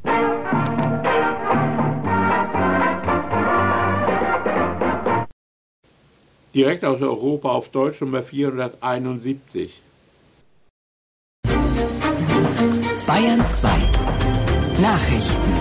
Direkt aus Europa auf Deutsch Nummer 471. Bayern 2 Nachrichten.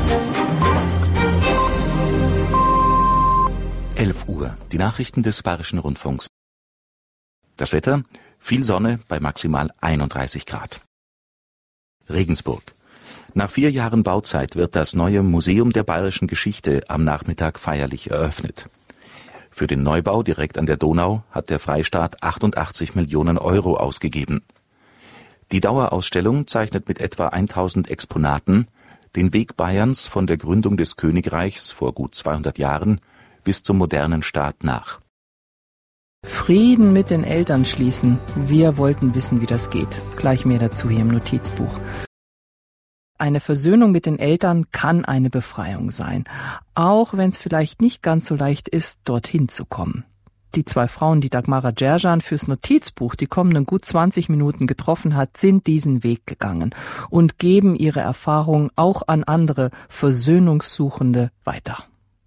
11 Uhr. Die Nachrichten des Bayerischen Rundfunks. Das Wetter: viel Sonne bei maximal 31 Grad. Regensburg. Nach 4 Jahren Bauzeit wird das neue Museum der Bayerischen Geschichte am Nachmittag feierlich eröffnet. Für den Neubau direkt an der Donau hat der Freistaat 88 Millionen Euro ausgegeben. Die Dauerausstellung zeichnet mit etwa 1000 Exponaten den Weg Bayerns von der Gründung des Königreichs vor gut 200 Jahren bis zum modernen Staat nach. Frieden mit den Eltern schließen. Wir wollten wissen, wie das geht. Gleich mehr dazu hier im Notizbuch. Eine Versöhnung mit den Eltern kann eine Befreiung sein, auch wenn es vielleicht nicht ganz so leicht ist, dorthin zu kommen. Die 2 Frauen, die Dagmara Djerjan fürs Notizbuch die kommenden gut 20 Minuten getroffen hat, sind diesen Weg gegangen und geben ihre Erfahrungen auch an andere Versöhnungssuchende weiter.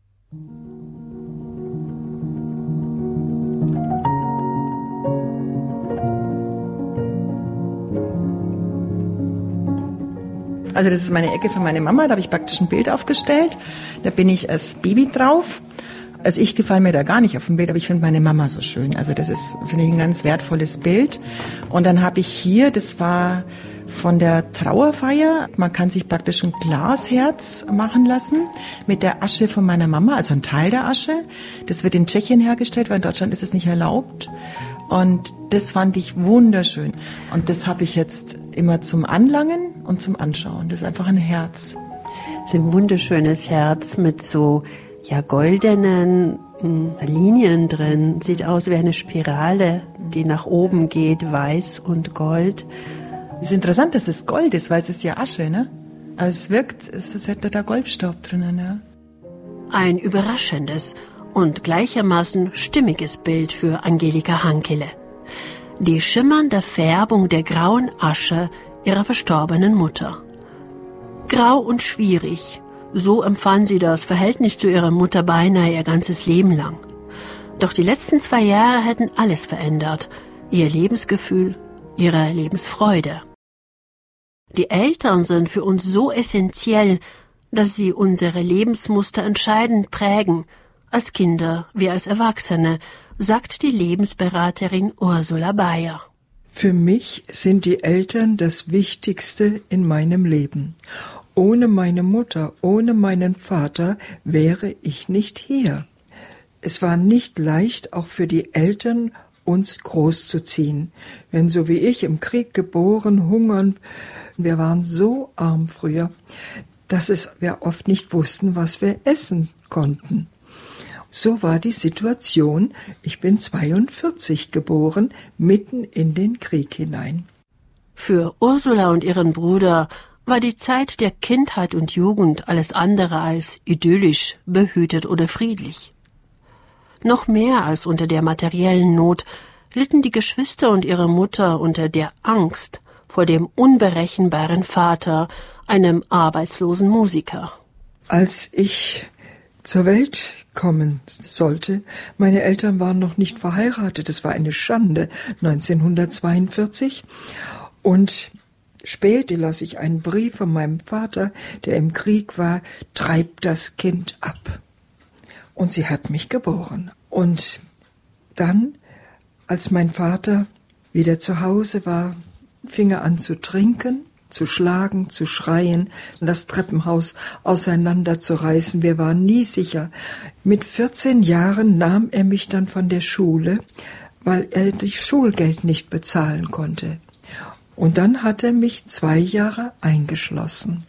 Also das ist meine Ecke für meine Mama, da habe ich praktisch ein Bild aufgestellt. Da bin ich als Baby drauf. Also ich gefalle mir da gar nicht auf dem Bild, aber ich finde meine Mama so schön. Also das ist, finde ich, ein ganz wertvolles Bild. Und dann habe ich hier, das war von der Trauerfeier, man kann sich praktisch ein Glasherz machen lassen mit der Asche von meiner Mama, also ein Teil der Asche. Das wird in Tschechien hergestellt, weil in Deutschland ist es nicht erlaubt. Und das fand ich wunderschön. Und das habe ich jetzt immer zum Anlangen und zum Anschauen. Das ist einfach ein Herz. Das ist ein wunderschönes Herz mit so goldenen Linien drin. Sieht aus wie eine Spirale, die nach oben geht, weiß und Gold. Es ist interessant, dass es Gold ist, weil es ist ja Asche, ne? Aber es wirkt, als hätte da Goldstaub drinnen, ja. Ein überraschendes und gleichermaßen stimmiges Bild für Angelika Hankele. Die schimmernde Färbung der grauen Asche ihrer verstorbenen Mutter. Grau und schwierig, so empfand sie das Verhältnis zu ihrer Mutter beinahe ihr ganzes Leben lang. Doch die letzten 2 Jahre hätten alles verändert, ihr Lebensgefühl, ihre Lebensfreude. Die Eltern sind für uns so essentiell, dass sie unsere Lebensmuster entscheidend prägen, als Kinder wie als Erwachsene, sagt die Lebensberaterin Ursula Bayer. Für mich sind die Eltern das Wichtigste in meinem Leben. Ohne meine Mutter, ohne meinen Vater wäre ich nicht hier. Es war nicht leicht, auch für die Eltern, uns großzuziehen. Wenn so wie ich im Krieg geboren, hungern, wir waren so arm früher, dass wir oft nicht wussten, was wir essen konnten. So war die Situation. Ich bin 42 geboren, mitten in den Krieg hinein. Für Ursula und ihren Bruder war die Zeit der Kindheit und Jugend alles andere als idyllisch, behütet oder friedlich. Noch mehr als unter der materiellen Not litten die Geschwister und ihre Mutter unter der Angst vor dem unberechenbaren Vater, einem arbeitslosen Musiker. Als ich zur Welt kommen sollte, meine Eltern waren noch nicht verheiratet, es war eine Schande, 1942. Und später las ich einen Brief von meinem Vater, der im Krieg war, treib das Kind ab. Und sie hat mich geboren. Und dann, als mein Vater wieder zu Hause war, fing er an zu trinken, zu schlagen, zu schreien, das Treppenhaus auseinanderzureißen. Wir waren nie sicher. Mit 14 Jahren nahm er mich dann von der Schule, weil er das Schulgeld nicht bezahlen konnte. Und dann hat er mich 2 Jahre eingeschlossen.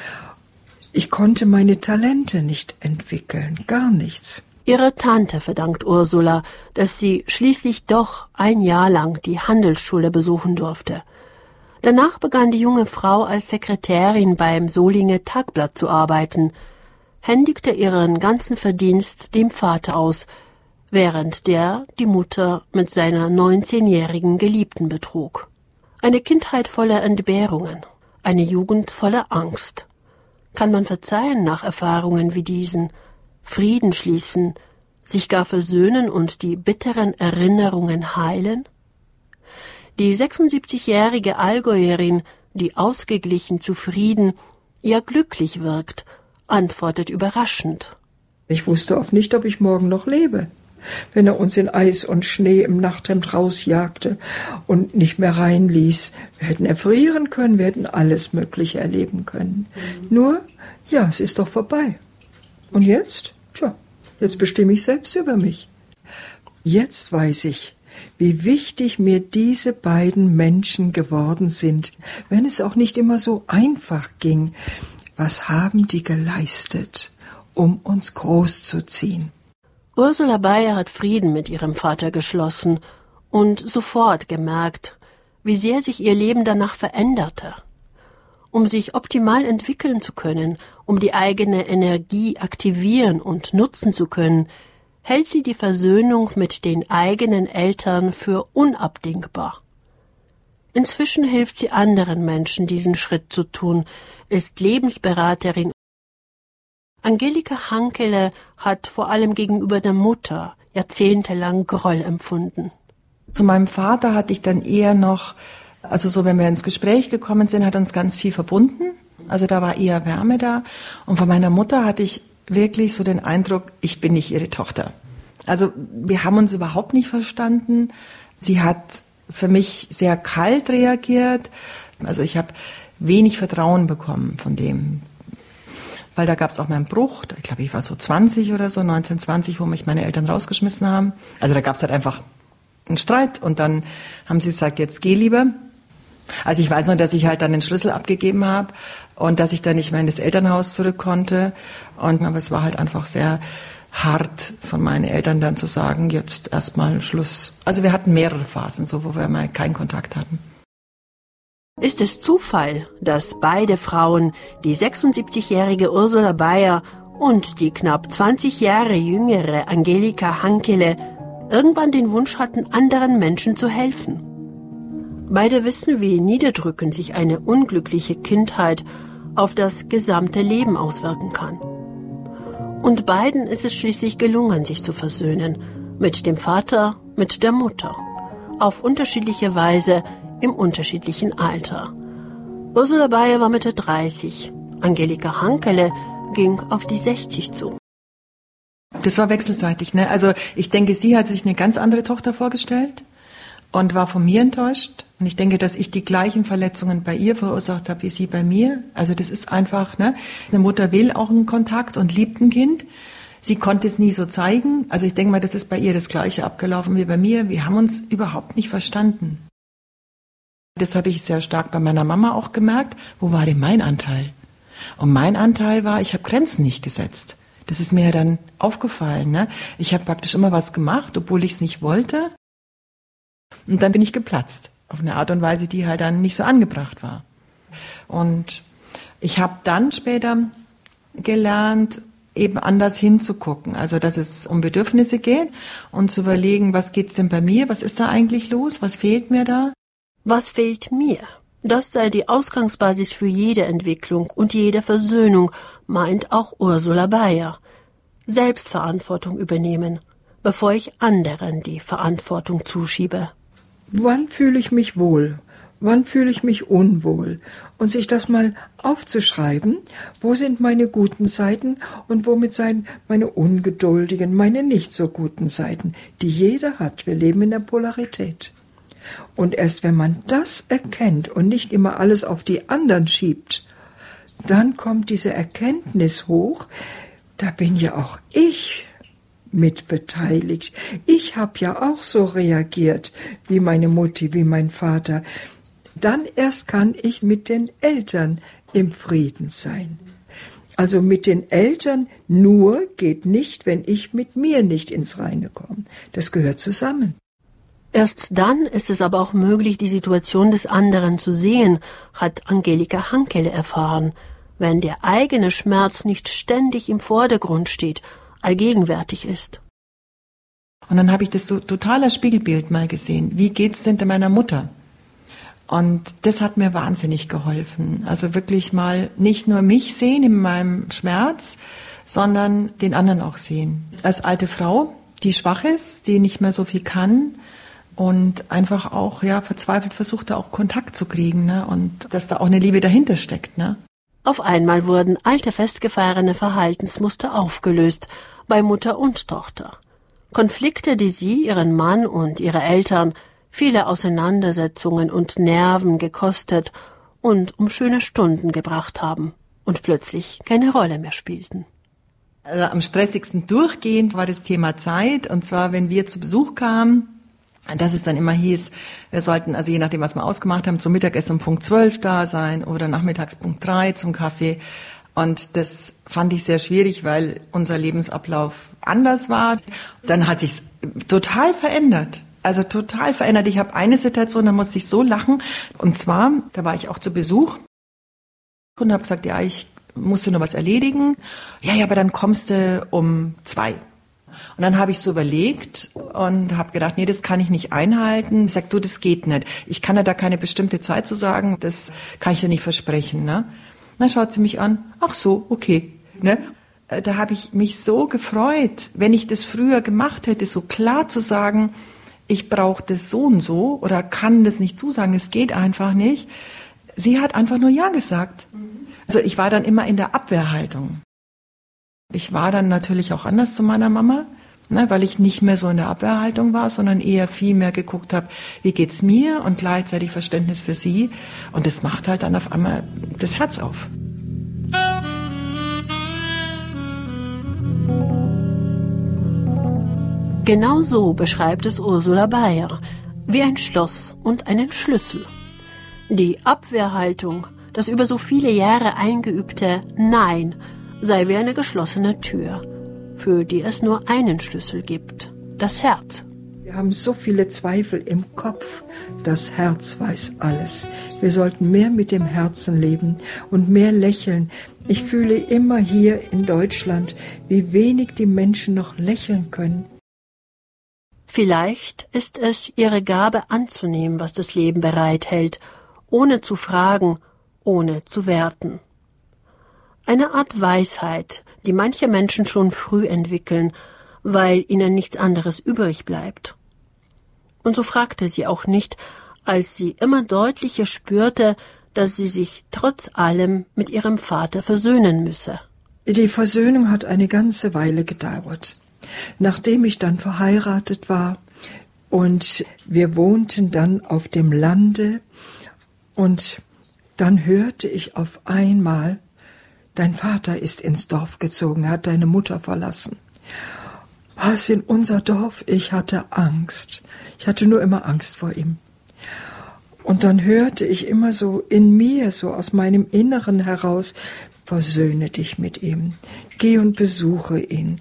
Ich konnte meine Talente nicht entwickeln, gar nichts. Ihre Tante verdankt Ursula, dass sie schließlich doch 1 Jahr lang die Handelsschule besuchen durfte. Danach begann die junge Frau als Sekretärin beim Solinger Tagblatt zu arbeiten, händigte ihren ganzen Verdienst dem Vater aus, während der die Mutter mit seiner 19-jährigen Geliebten betrug. Eine Kindheit voller Entbehrungen, eine Jugend voller Angst. Kann man verzeihen nach Erfahrungen wie diesen, Frieden schließen, sich gar versöhnen und die bitteren Erinnerungen heilen? Die 76-jährige Allgäuerin, die ausgeglichen, zufrieden, ja glücklich wirkt, antwortet überraschend. Ich wusste oft nicht, ob ich morgen noch lebe. Wenn er uns in Eis und Schnee im Nachthemd rausjagte und nicht mehr reinließ. Wir hätten erfrieren können, wir hätten alles Mögliche erleben können. Nur, ja, es ist doch vorbei. Und jetzt? Tja, jetzt bestimme ich selbst über mich. Jetzt weiß ich, wie wichtig mir diese beiden Menschen geworden sind, wenn es auch nicht immer so einfach ging. Was haben die geleistet, um uns großzuziehen? Ursula Bayer hat Frieden mit ihrem Vater geschlossen und sofort gemerkt, wie sehr sich ihr Leben danach veränderte. Um sich optimal entwickeln zu können, um die eigene Energie aktivieren und nutzen zu können, hält sie die Versöhnung mit den eigenen Eltern für unabdingbar. Inzwischen hilft sie anderen Menschen, diesen Schritt zu tun, ist Lebensberaterin. Angelika Hankele hat vor allem gegenüber der Mutter jahrzehntelang Groll empfunden. Zu meinem Vater hatte ich dann eher noch, also so wenn wir ins Gespräch gekommen sind, hat uns ganz viel verbunden. Also da war eher Wärme da. Und von meiner Mutter hatte ich wirklich so den Eindruck, ich bin nicht ihre Tochter. Also wir haben uns überhaupt nicht verstanden. Sie hat für mich sehr kalt reagiert. Also ich habe wenig Vertrauen bekommen von dem. Weil da gab es auch mal einen Bruch, ich glaube, ich war so 20 oder so, 1920, wo mich meine Eltern rausgeschmissen haben. Also da gab es halt einfach einen Streit und dann haben sie gesagt, jetzt geh lieber. Also ich weiß nur, dass ich halt dann den Schlüssel abgegeben habe und dass ich dann nicht mehr in das Elternhaus zurück konnte. Aber es war halt einfach sehr hart von meinen Eltern dann zu sagen, jetzt erstmal Schluss. Also wir hatten mehrere Phasen, so wo wir mal keinen Kontakt hatten. Ist es Zufall, dass beide Frauen, die 76-jährige Ursula Bayer und die knapp 20 Jahre jüngere Angelika Hankele, irgendwann den Wunsch hatten, anderen Menschen zu helfen? Beide wissen, wie niederdrückend sich eine unglückliche Kindheit auf das gesamte Leben auswirken kann. Und beiden ist es schließlich gelungen, sich zu versöhnen, mit dem Vater, mit der Mutter, auf unterschiedliche Weise, im unterschiedlichen Alter. Ursula Bayer war Mitte 30, Angelika Hankele ging auf die 60 zu. Das war wechselseitig, ne? Also ich denke, sie hat sich eine ganz andere Tochter vorgestellt und war von mir enttäuscht. Und ich denke, dass ich die gleichen Verletzungen bei ihr verursacht habe, wie sie bei mir. Also das ist einfach, ne? Eine Mutter will auch einen Kontakt und liebt ein Kind. Sie konnte es nie so zeigen. Also ich denke mal, das ist bei ihr das Gleiche abgelaufen wie bei mir. Wir haben uns überhaupt nicht verstanden. Das habe ich sehr stark bei meiner Mama auch gemerkt. Wo war denn mein Anteil? Und mein Anteil war, ich habe Grenzen nicht gesetzt. Das ist mir ja dann aufgefallen, ne? Ich habe praktisch immer was gemacht, obwohl ich es nicht wollte. Und dann bin ich geplatzt. Auf eine Art und Weise, die halt dann nicht so angebracht war. Und ich habe dann später gelernt, eben anders hinzugucken. Also, dass es um Bedürfnisse geht und zu überlegen, was geht's denn bei mir? Was ist da eigentlich los? Was fehlt mir da? Was fehlt mir? Das sei die Ausgangsbasis für jede Entwicklung und jede Versöhnung, meint auch Ursula Bayer. Selbstverantwortung übernehmen, bevor ich anderen die Verantwortung zuschiebe. Wann fühle ich mich wohl? Wann fühle ich mich unwohl? Und sich das mal aufzuschreiben, wo sind meine guten Seiten und womit seien meine ungeduldigen, meine nicht so guten Seiten, die jeder hat. Wir leben in der Polarität. Und erst wenn man das erkennt und nicht immer alles auf die anderen schiebt, dann kommt diese Erkenntnis hoch, da bin ja auch ich mitbeteiligt. Ich habe ja auch so reagiert, wie meine Mutti, wie mein Vater. Dann erst kann ich mit den Eltern im Frieden sein. Also mit den Eltern nur geht nicht, wenn ich mit mir nicht ins Reine komme. Das gehört zusammen. Erst dann ist es aber auch möglich, die Situation des anderen zu sehen, hat Angelika Hankele erfahren, wenn der eigene Schmerz nicht ständig im Vordergrund steht, allgegenwärtig ist. Und dann habe ich das so total als Spiegelbild mal gesehen. Wie geht's denn meiner Mutter? Und das hat mir wahnsinnig geholfen. Also wirklich mal nicht nur mich sehen in meinem Schmerz, sondern den anderen auch sehen. Als alte Frau, die schwach ist, die nicht mehr so viel kann und einfach auch verzweifelt versucht, da auch Kontakt zu kriegen, ne? Und dass da auch eine Liebe dahinter steckt. Ne? Auf einmal wurden alte festgefahrene Verhaltensmuster aufgelöst, bei Mutter und Tochter. Konflikte, die sie, ihren Mann und ihre Eltern, viele Auseinandersetzungen und Nerven gekostet und um schöne Stunden gebracht haben und plötzlich keine Rolle mehr spielten. Also am stressigsten durchgehend war das Thema Zeit, und zwar, wenn wir zu Besuch kamen, dass es dann immer hieß, wir sollten, also je nachdem, was wir ausgemacht haben, zum Mittagessen um Punkt 12 da sein oder nachmittags Punkt 3 zum Kaffee. Und das fand ich sehr schwierig, weil unser Lebensablauf anders war. Dann hat sich's total verändert. Also total verändert. Ich habe eine Situation, da musste ich so lachen. Und zwar, da war ich auch zu Besuch und habe gesagt, ja, ich musste nur was erledigen. Ja, aber dann kommst du um 2. Und dann habe ich so überlegt und habe gedacht, nee, das kann ich nicht einhalten. Ich sag, du, das geht nicht. Ich kann ja da keine bestimmte Zeit zu sagen, das kann ich dir nicht versprechen. Ne? Dann schaut sie mich an, ach so, okay. Ne? Da habe ich mich so gefreut, wenn ich das früher gemacht hätte, so klar zu sagen, ich brauche das so und so oder kann das nicht zusagen, es geht einfach nicht. Sie hat einfach nur Ja gesagt. Also ich war dann immer in der Abwehrhaltung. Ich war dann natürlich auch anders zu meiner Mama, ne, weil ich nicht mehr so in der Abwehrhaltung war, sondern eher viel mehr geguckt habe, wie geht's mir und gleichzeitig Verständnis für sie. Und das macht halt dann auf einmal das Herz auf. Genau so beschreibt es Ursula Bayer, wie ein Schloss und einen Schlüssel. Die Abwehrhaltung, das über so viele Jahre eingeübte Nein, sei wie eine geschlossene Tür, für die es nur einen Schlüssel gibt, das Herz. Wir haben so viele Zweifel im Kopf. Das Herz weiß alles. Wir sollten mehr mit dem Herzen leben und mehr lächeln. Ich fühle immer hier in Deutschland, wie wenig die Menschen noch lächeln können. Vielleicht ist es ihre Gabe anzunehmen, was das Leben bereithält, ohne zu fragen, ohne zu werten. Eine Art Weisheit, die manche Menschen schon früh entwickeln, weil ihnen nichts anderes übrig bleibt. Und so fragte sie auch nicht, als sie immer deutlicher spürte, dass sie sich trotz allem mit ihrem Vater versöhnen müsse. Die Versöhnung hat eine ganze Weile gedauert. Nachdem ich dann verheiratet war und wir wohnten dann auf dem Lande und dann hörte ich auf einmal, dein Vater ist ins Dorf gezogen, er hat deine Mutter verlassen. Was in unser Dorf? Ich hatte Angst. Ich hatte nur immer Angst vor ihm. Und dann hörte ich immer so in mir, so aus meinem Inneren heraus, versöhne dich mit ihm, geh und besuche ihn.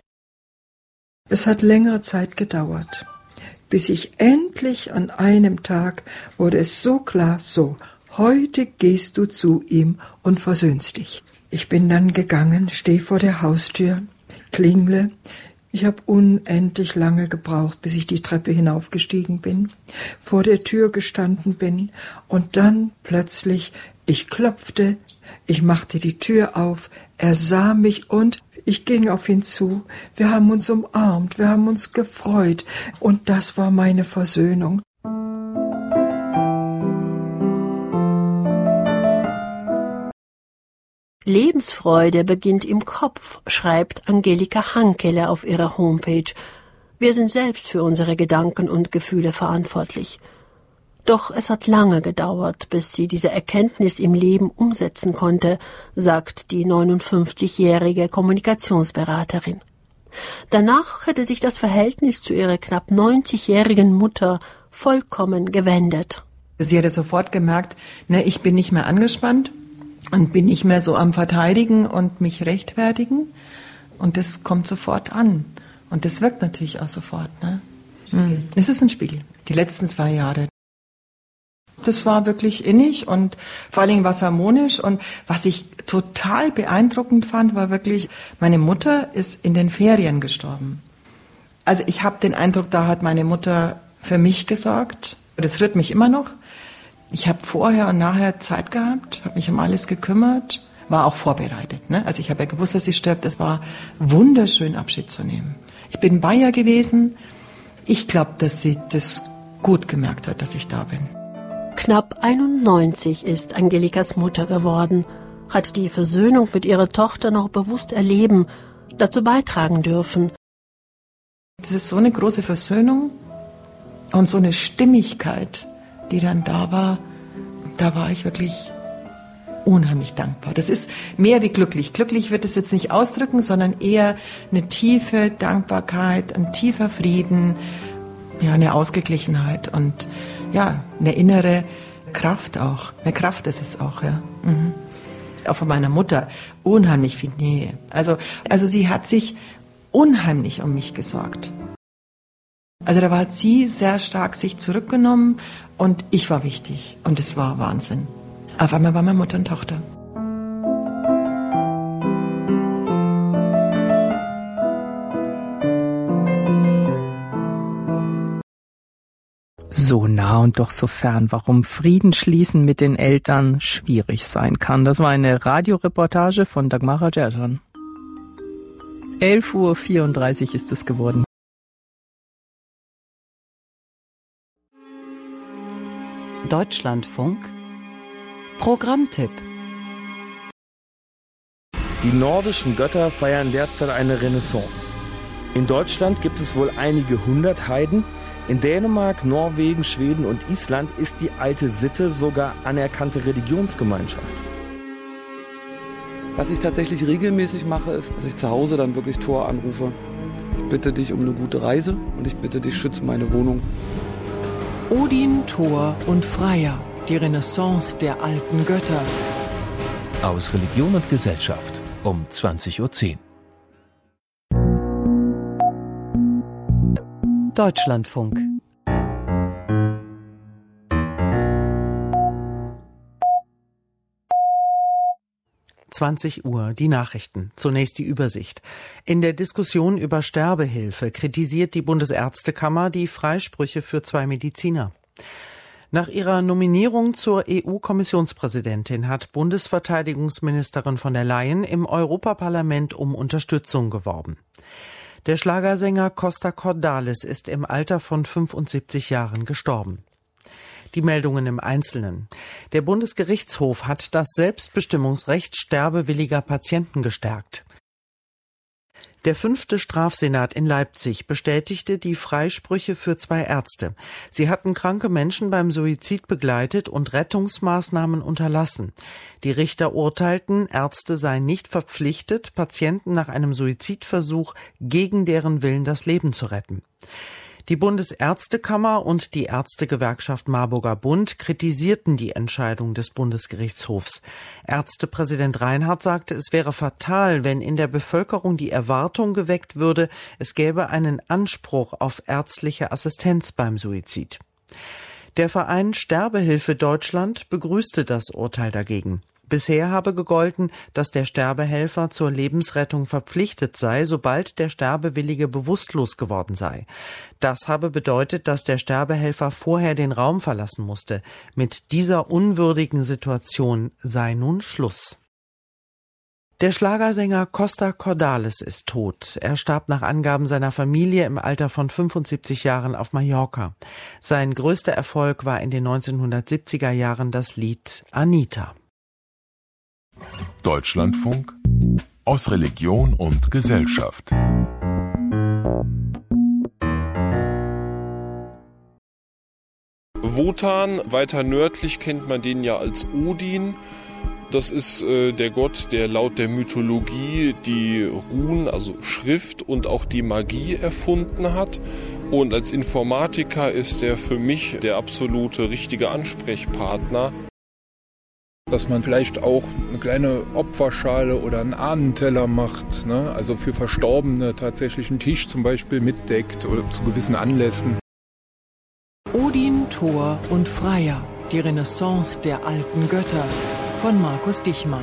Es hat längere Zeit gedauert, bis ich endlich an einem Tag wurde es so klar, so, heute gehst du zu ihm und versöhnst dich. Ich bin dann gegangen, stehe vor der Haustür, klingle. Ich habe unendlich lange gebraucht, bis ich die Treppe hinaufgestiegen bin, vor der Tür gestanden bin und dann plötzlich, ich klopfte, ich machte die Tür auf, er sah mich und ich ging auf ihn zu. Wir haben uns umarmt, wir haben uns gefreut und das war meine Versöhnung. Lebensfreude beginnt im Kopf, schreibt Angelika Hankele auf ihrer Homepage. Wir sind selbst für unsere Gedanken und Gefühle verantwortlich. Doch es hat lange gedauert, bis sie diese Erkenntnis im Leben umsetzen konnte, sagt die 59-jährige Kommunikationsberaterin. Danach hätte sich das Verhältnis zu ihrer knapp 90-jährigen Mutter vollkommen gewendet. Sie hatte sofort gemerkt, ich bin nicht mehr angespannt und bin nicht mehr so am Verteidigen und mich rechtfertigen. Und das kommt sofort an. Und das wirkt natürlich auch sofort. Es ist ein Spiegel. Die letzten 2 Jahre. Das war wirklich innig und vor allen Dingen war es harmonisch. Und was ich total beeindruckend fand, war wirklich, meine Mutter ist in den Ferien gestorben. Also ich habe den Eindruck, da hat meine Mutter für mich gesorgt. Das rührt mich immer noch. Ich habe vorher und nachher Zeit gehabt, habe mich um alles gekümmert, war auch vorbereitet. Ne? Also ich habe ja gewusst, dass sie stirbt. Es war wunderschön, Abschied zu nehmen. Ich bin bei ihr gewesen. Ich glaube, dass sie das gut gemerkt hat, dass ich da bin. Knapp 91 ist Angelikas Mutter geworden, hat die Versöhnung mit ihrer Tochter noch bewusst erleben, dazu beitragen dürfen. Das ist so eine große Versöhnung und so eine Stimmigkeit, die dann da war ich wirklich unheimlich dankbar. Das ist mehr wie glücklich. Glücklich wird es jetzt nicht ausdrücken, sondern eher eine tiefe Dankbarkeit, ein tiefer Frieden, ja, eine Ausgeglichenheit und ja, eine innere Kraft auch. Eine Kraft ist es auch, ja. Mhm. Auch von meiner Mutter unheimlich viel Nähe. Also sie hat sich unheimlich um mich gesorgt. Also da hat sie sehr stark sich zurückgenommen und ich war wichtig und es war Wahnsinn. Auf einmal waren wir Mutter und Tochter. So nah und doch so fern, warum Frieden schließen mit den Eltern schwierig sein kann. Das war eine Radioreportage von Dagmara Djerjan. 11:34 Uhr ist es geworden. Deutschlandfunk Programmtipp. Die nordischen Götter feiern derzeit eine Renaissance. In Deutschland gibt es wohl einige hundert Heiden. In Dänemark, Norwegen, Schweden und Island ist die alte Sitte sogar anerkannte Religionsgemeinschaft. Was ich tatsächlich regelmäßig mache, ist, dass ich zu Hause dann wirklich Thor anrufe. Ich bitte dich um eine gute Reise und ich bitte dich, schütze meine Wohnung. Odin, Thor und Freya. Die Renaissance der alten Götter. Aus Religion und Gesellschaft um 20:10 Uhr. Deutschlandfunk. Uhr, die Nachrichten. Zunächst die Übersicht. In der Diskussion über Sterbehilfe kritisiert die Bundesärztekammer die Freisprüche für 2 Mediziner. Nach ihrer Nominierung zur EU-Kommissionspräsidentin hat Bundesverteidigungsministerin von der Leyen im Europaparlament um Unterstützung geworben. Der Schlagersänger Costa Cordalis ist im Alter von 75 Jahren gestorben. Die Meldungen im Einzelnen. Der Bundesgerichtshof hat das Selbstbestimmungsrecht sterbewilliger Patienten gestärkt. Der 5. Strafsenat in Leipzig bestätigte die Freisprüche für 2 Ärzte. Sie hatten kranke Menschen beim Suizid begleitet und Rettungsmaßnahmen unterlassen. Die Richter urteilten, Ärzte seien nicht verpflichtet, Patienten nach einem Suizidversuch gegen deren Willen das Leben zu retten. Die Bundesärztekammer und die Ärztegewerkschaft Marburger Bund kritisierten die Entscheidung des Bundesgerichtshofs. Ärztepräsident Reinhardt sagte, es wäre fatal, wenn in der Bevölkerung die Erwartung geweckt würde, es gäbe einen Anspruch auf ärztliche Assistenz beim Suizid. Der Verein Sterbehilfe Deutschland begrüßte das Urteil dagegen. Bisher habe gegolten, dass der Sterbehelfer zur Lebensrettung verpflichtet sei, sobald der Sterbewillige bewusstlos geworden sei. Das habe bedeutet, dass der Sterbehelfer vorher den Raum verlassen musste. Mit dieser unwürdigen Situation sei nun Schluss. Der Schlagersänger Costa Cordalis ist tot. Er starb nach Angaben seiner Familie im Alter von 75 Jahren auf Mallorca. Sein größter Erfolg war in den 1970er Jahren das Lied Anita. Deutschlandfunk aus Religion und Gesellschaft. Wotan, weiter nördlich kennt man den ja als Odin. Das ist der Gott, der laut der Mythologie die Runen, also Schrift und auch die Magie erfunden hat. Und als Informatiker ist er für mich der absolute richtige Ansprechpartner. Dass man vielleicht auch eine kleine Opferschale oder einen Ahnenteller macht, ne? Also für Verstorbene tatsächlich einen Tisch zum Beispiel mitdeckt oder zu gewissen Anlässen. Odin, Thor und Freya. Die Renaissance der alten Götter von Markus Dichmann.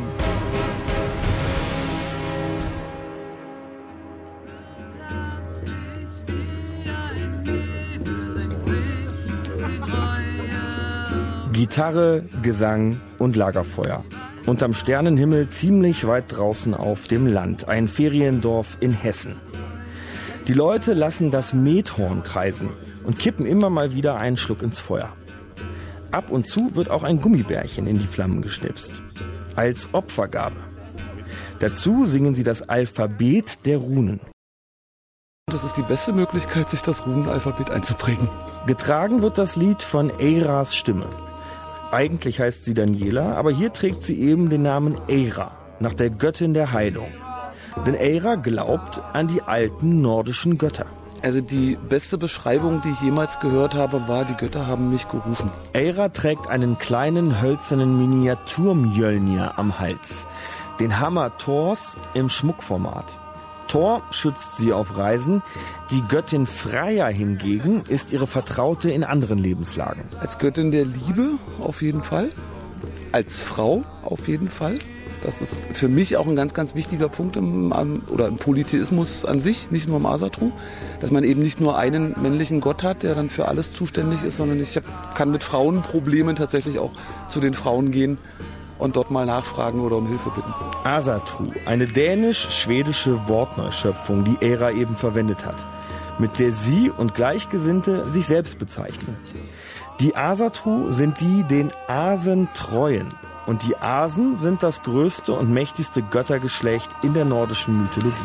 Gitarre, Gesang und Lagerfeuer. Unterm Sternenhimmel ziemlich weit draußen auf dem Land, ein Feriendorf in Hessen. Die Leute lassen das Methorn kreisen und kippen immer mal wieder einen Schluck ins Feuer. Ab und zu wird auch ein Gummibärchen in die Flammen geschnipst. Als Opfergabe. Dazu singen sie das Alphabet der Runen. Das ist die beste Möglichkeit, sich das Runenalphabet einzuprägen. Getragen wird das Lied von Eiras Stimme. Eigentlich heißt sie Daniela, aber hier trägt sie eben den Namen Eira, nach der Göttin der Heilung. Denn Eira glaubt an die alten nordischen Götter. Also die beste Beschreibung, die ich jemals gehört habe, war, die Götter haben mich gerufen. Eira trägt einen kleinen hölzernen Miniatur-Mjölnir am Hals. Den Hammer Thors im Schmuckformat. Thor schützt sie auf Reisen. Die Göttin Freya hingegen ist ihre Vertraute in anderen Lebenslagen. Als Göttin der Liebe auf jeden Fall. Als Frau auf jeden Fall. Das ist für mich auch ein ganz, ganz wichtiger Punkt im Polytheismus an sich, nicht nur im Asatru. Dass man eben nicht nur einen männlichen Gott hat, der dann für alles zuständig ist, sondern ich kann mit Frauenproblemen tatsächlich auch zu den Frauen gehen und dort mal nachfragen oder um Hilfe bitten. Asatru, eine dänisch-schwedische Wortneuschöpfung, die Eira eben verwendet hat, mit der sie und Gleichgesinnte sich selbst bezeichnen. Die Asatru sind die den Asen treuen. Und die Asen sind das größte und mächtigste Göttergeschlecht in der nordischen Mythologie.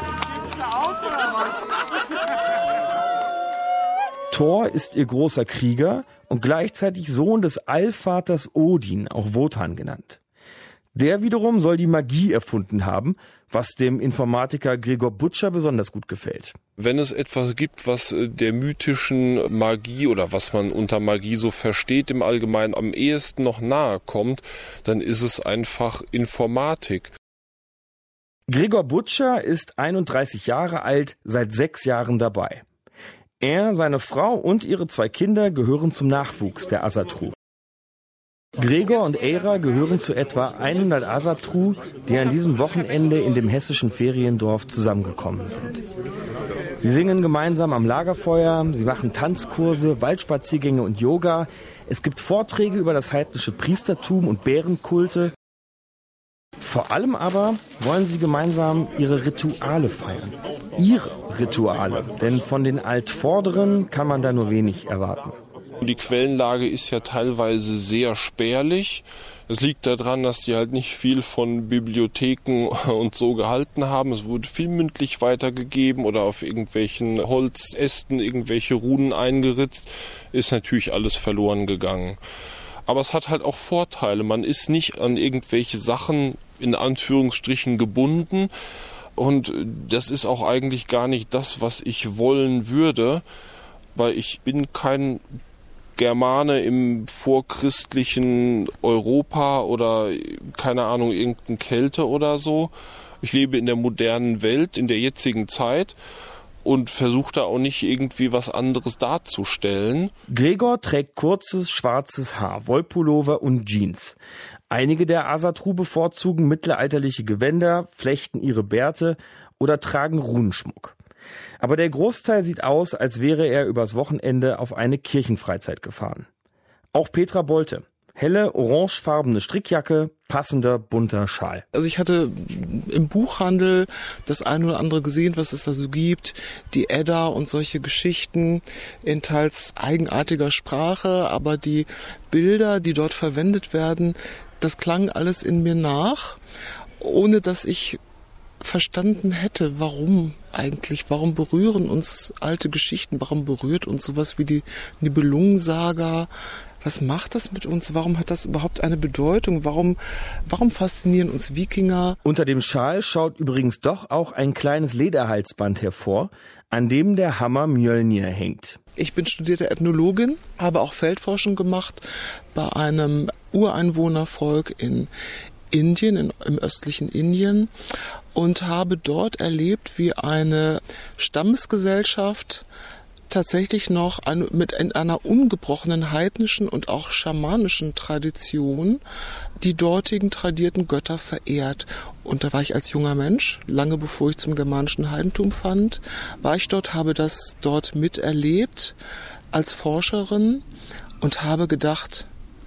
Thor ist ihr großer Krieger und gleichzeitig Sohn des Allvaters Odin, auch Wotan genannt. Der wiederum soll die Magie erfunden haben, was dem Informatiker Gregor Butcher besonders gut gefällt. Wenn es etwas gibt, was der mythischen Magie oder was man unter Magie so versteht, im Allgemeinen am ehesten noch nahe kommt, dann ist es einfach Informatik. Gregor Butcher ist 31 Jahre alt, seit 6 Jahren dabei. Er, seine Frau und ihre 2 Kinder gehören zum Nachwuchs der Asatru. Gregor und Eira gehören zu etwa 100 Asatru, die an diesem Wochenende in dem hessischen Feriendorf zusammengekommen sind. Sie singen gemeinsam am Lagerfeuer, sie machen Tanzkurse, Waldspaziergänge und Yoga. Es gibt Vorträge über das heidnische Priestertum und Bärenkulte. Vor allem aber wollen sie gemeinsam ihre Rituale feiern. Ihre Rituale, denn von den Altvorderen kann man da nur wenig erwarten. Die Quellenlage ist ja teilweise sehr spärlich. Es liegt daran, dass die halt nicht viel von Bibliotheken und so gehalten haben. Es wurde viel mündlich weitergegeben oder auf irgendwelchen Holzästen irgendwelche Runen eingeritzt. Ist natürlich alles verloren gegangen. Aber es hat halt auch Vorteile. Man ist nicht an irgendwelche Sachen in Anführungsstrichen gebunden. Und das ist auch eigentlich gar nicht das, was ich wollen würde, weil ich bin kein Germane im vorchristlichen Europa oder keine Ahnung, irgendeine Kelte oder so. Ich lebe in der modernen Welt, in der jetzigen Zeit und versuche da auch nicht irgendwie was anderes darzustellen. Gregor trägt kurzes, schwarzes Haar, Wollpullover und Jeans. Einige der Asatru bevorzugen mittelalterliche Gewänder, flechten ihre Bärte oder tragen Runenschmuck. Aber der Großteil sieht aus, als wäre er übers Wochenende auf eine Kirchenfreizeit gefahren. Auch Petra Bolte. Helle, orangefarbene Strickjacke, passender, bunter Schal. Also ich hatte im Buchhandel das eine oder andere gesehen, was es da so gibt. Die Edda und solche Geschichten in teils eigenartiger Sprache. Aber die Bilder, die dort verwendet werden, das klang alles in mir nach, ohne dass ich verstanden hätte, warum eigentlich, warum berühren uns alte Geschichten, warum berührt uns sowas wie die Nibelungensaga, was macht das mit uns, warum hat das überhaupt eine Bedeutung, warum faszinieren uns Wikinger? Unter dem Schal schaut übrigens doch auch ein kleines Lederhalsband hervor, an dem der Hammer Mjölnir hängt. Ich bin studierte Ethnologin, habe auch Feldforschung gemacht bei einem Ureinwohnervolk in Indien, im östlichen Indien, und habe dort erlebt, wie eine Stammesgesellschaft tatsächlich noch in einer ungebrochenen heidnischen und auch schamanischen Tradition die dortigen tradierten Götter verehrt. Und da war ich als junger Mensch, lange bevor ich zum germanischen Heidentum fand, war ich dort, habe das dort miterlebt als Forscherin und habe gedacht,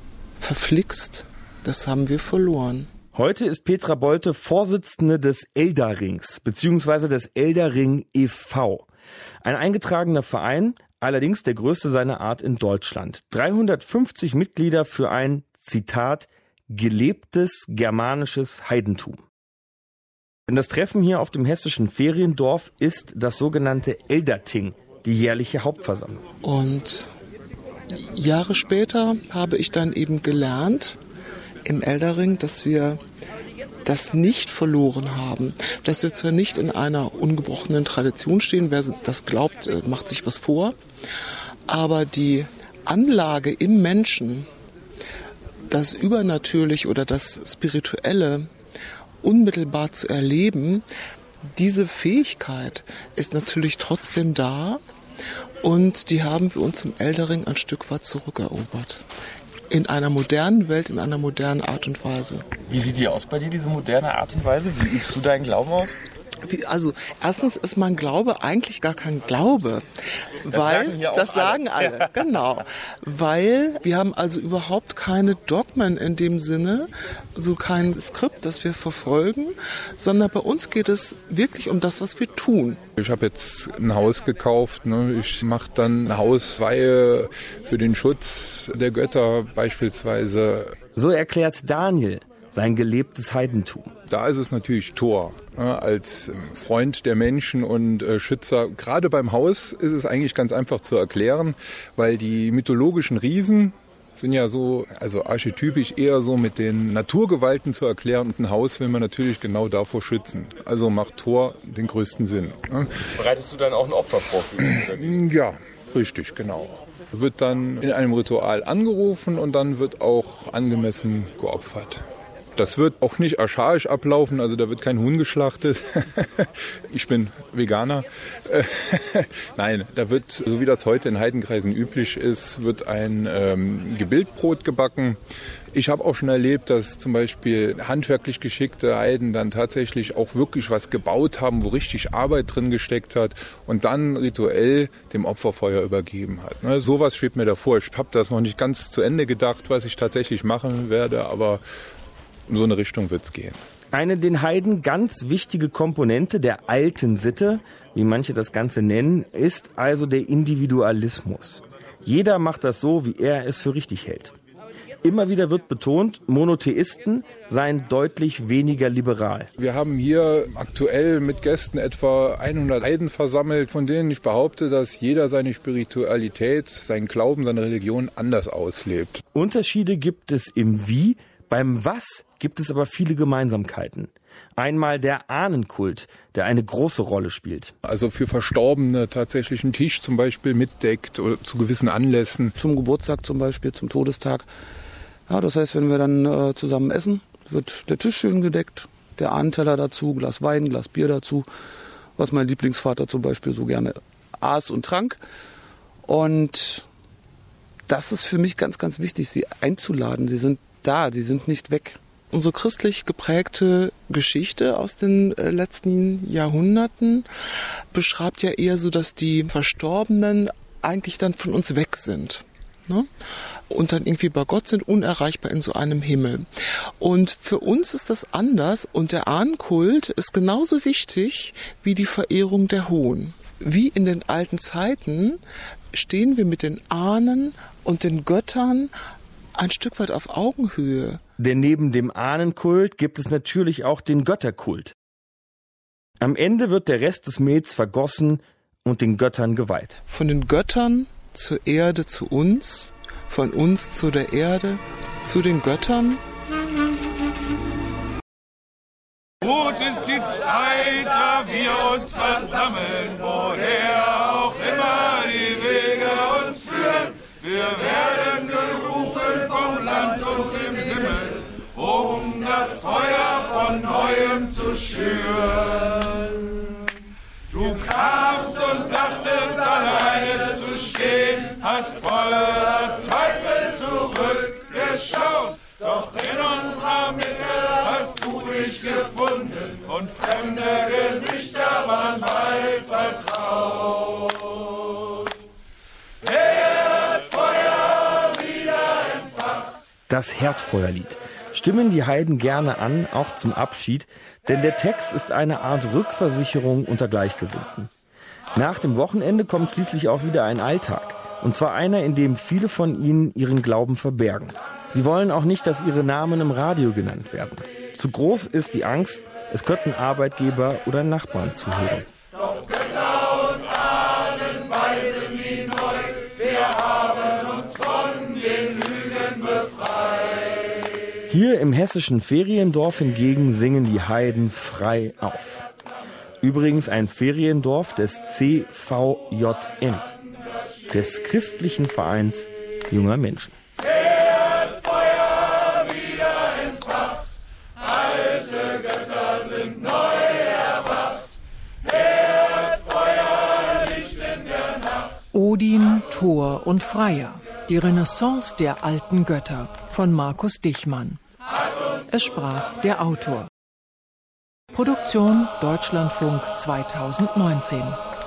verflixt, das haben wir verloren. Heute ist Petra Bolte Vorsitzende des Elderrings, beziehungsweise des Elderring e.V. Ein eingetragener Verein, allerdings der größte seiner Art in Deutschland. 350 Mitglieder für ein, Zitat, gelebtes germanisches Heidentum. Denn das Treffen hier auf dem hessischen Feriendorf ist das sogenannte Elderting, die jährliche Hauptversammlung. Und Jahre später habe ich dann eben gelernt im Elderring, dass wir das nicht verloren haben, dass wir zwar nicht in einer ungebrochenen Tradition stehen, wer das glaubt, macht sich was vor, aber die Anlage im Menschen, das Übernatürliche oder das Spirituelle unmittelbar zu erleben, diese Fähigkeit ist natürlich trotzdem da und die haben wir uns im Elderring ein Stück weit zurückerobert. In einer modernen Welt, in einer modernen Art und Weise. Wie sieht die aus bei dir, diese moderne Art und Weise? Wie übst du deinen Glauben aus? Also erstens ist mein Glaube eigentlich gar kein Glaube, weil das sagen alle, genau, weil wir haben also überhaupt keine Dogmen in dem Sinne, so kein Skript, das wir verfolgen, sondern bei uns geht es wirklich um das, was wir tun. Ich habe jetzt ein Haus gekauft, ne? Ich mache dann eine Hausweihe für den Schutz der Götter beispielsweise. So erklärt Daniel sein gelebtes Heidentum. Da ist es natürlich Thor, als Freund der Menschen und Schützer. Gerade beim Haus ist es eigentlich ganz einfach zu erklären, weil die mythologischen Riesen sind ja so, also archetypisch eher so mit den Naturgewalten zu erklären. Und ein Haus will man natürlich genau davor schützen. Also macht Thor den größten Sinn. Bereitest du dann auch ein Opfer vor für ihn? Ja, richtig, genau. Wird dann in einem Ritual angerufen und dann wird auch angemessen geopfert. Das wird auch nicht archaisch ablaufen, also da wird kein Huhn geschlachtet. Ich bin Veganer. Nein, da wird, so wie das heute in Heidenkreisen üblich ist, wird ein Gebildbrot gebacken. Ich habe auch schon erlebt, dass zum Beispiel handwerklich geschickte Heiden dann tatsächlich auch wirklich was gebaut haben, wo richtig Arbeit drin gesteckt hat und dann rituell dem Opferfeuer übergeben hat. Ne, sowas schwebt mir davor. Ich habe das noch nicht ganz zu Ende gedacht, was ich tatsächlich machen werde, aber in so eine Richtung wird es gehen. Eine den Heiden ganz wichtige Komponente der alten Sitte, wie manche das Ganze nennen, ist also der Individualismus. Jeder macht das so, wie er es für richtig hält. Immer wieder wird betont, Monotheisten seien deutlich weniger liberal. Wir haben hier aktuell mit Gästen etwa 100 Heiden versammelt, von denen ich behaupte, dass jeder seine Spiritualität, seinen Glauben, seine Religion anders auslebt. Unterschiede gibt es im Wie. Beim Was gibt es aber viele Gemeinsamkeiten. Einmal der Ahnenkult, der eine große Rolle spielt. Also für Verstorbene tatsächlich einen Tisch zum Beispiel mitdeckt oder zu gewissen Anlässen. Zum Geburtstag zum Beispiel, zum Todestag. Ja, das heißt, wenn wir dann zusammen essen, wird der Tisch schön gedeckt, der Ahnenteller dazu, Glas Wein, Glas Bier dazu, was mein Lieblingsvater zum Beispiel so gerne aß und trank. Und das ist für mich ganz, ganz wichtig, sie einzuladen. Sie sind da, sie sind nicht weg. Unsere christlich geprägte Geschichte aus den letzten Jahrhunderten beschreibt ja eher so, dass die Verstorbenen eigentlich dann von uns weg sind, ne? Und dann irgendwie bei Gott sind, unerreichbar in so einem Himmel. Und für uns ist das anders und der Ahnenkult ist genauso wichtig wie die Verehrung der Hohen. Wie in den alten Zeiten stehen wir mit den Ahnen und den Göttern ein Stück weit auf Augenhöhe. Denn neben dem Ahnenkult gibt es natürlich auch den Götterkult. Am Ende wird der Rest des Mehls vergossen und den Göttern geweiht. Von den Göttern zur Erde zu uns, von uns zu der Erde, zu den Göttern. Gut ist die Zeit, da wir uns versammeln, woher auch immer die Wege uns führen. Wir werden gerufen vom Land und dem Himmel, um das Feuer von Neuem zu schüren. Du kamst und dachtest alleine zu stehen, hast voller Zweifel zurückgeschaut. Doch in unserer Mitte hast du dich gefunden und fremde Gesichter waren bald vertraut. Der Feuer wieder entfacht. Das Herdfeuerlied stimmen die Heiden gerne an, auch zum Abschied, denn der Text ist eine Art Rückversicherung unter Gleichgesinnten. Nach dem Wochenende kommt schließlich auch wieder ein Alltag, und zwar einer, in dem viele von ihnen ihren Glauben verbergen. Sie wollen auch nicht, dass ihre Namen im Radio genannt werden. Zu groß ist die Angst, es könnten Arbeitgeber oder Nachbarn zuhören. Doch Götter und Ahnen weisen nie neu, wir haben uns von den Lügen befreit. Hier im hessischen Feriendorf hingegen singen die Heiden frei auf. Übrigens ein Feriendorf des CVJM, des Christlichen Vereins junger Menschen. Odin, Thor und Freya. Die Renaissance der alten Götter von Markus Dichmann. Es sprach der Autor. Produktion Deutschlandfunk 2019.